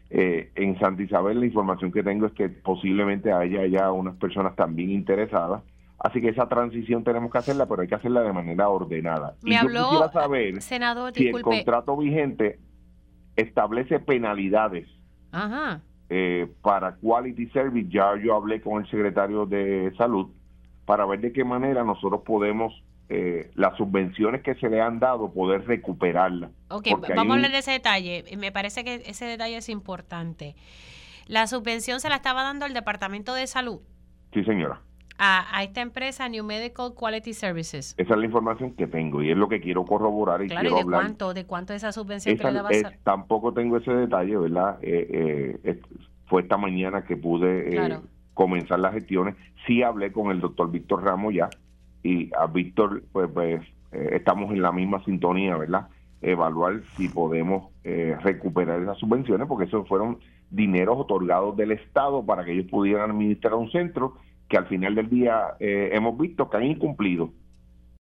En Santa Isabel la información que tengo es que posiblemente haya ya unas personas también interesadas. Así que esa transición tenemos que hacerla, pero hay que hacerla de manera ordenada. Me Y yo habló, quisiera saber senador, si el disculpe. contrato vigente establece penalidades Ajá. para Quality Service. Ya yo hablé con el secretario de Salud para ver de qué manera nosotros podemos, las subvenciones que se le han dado, poder recuperarlas. Ok, Porque hay vamos a hablar un... de ese detalle. Me parece que ese detalle es importante. La subvención se la estaba dando el Departamento de Salud Sí, señora. a esta empresa New Medical Quality Services. Esa es la información que tengo y es lo que quiero corroborar y Claro, ¿y quiero hablar. de cuánto es esa subvención que le daba Tampoco tengo ese detalle, ¿verdad? Fue esta mañana que pude Claro. comenzar las gestiones. Sí hablé con el doctor Víctor Ramos ya, y a Víctor, pues estamos en la misma sintonía, ¿verdad? Evaluar si podemos recuperar esas subvenciones, porque esos fueron dineros otorgados del Estado para que ellos pudieran administrar un centro que al final del día hemos visto que han incumplido.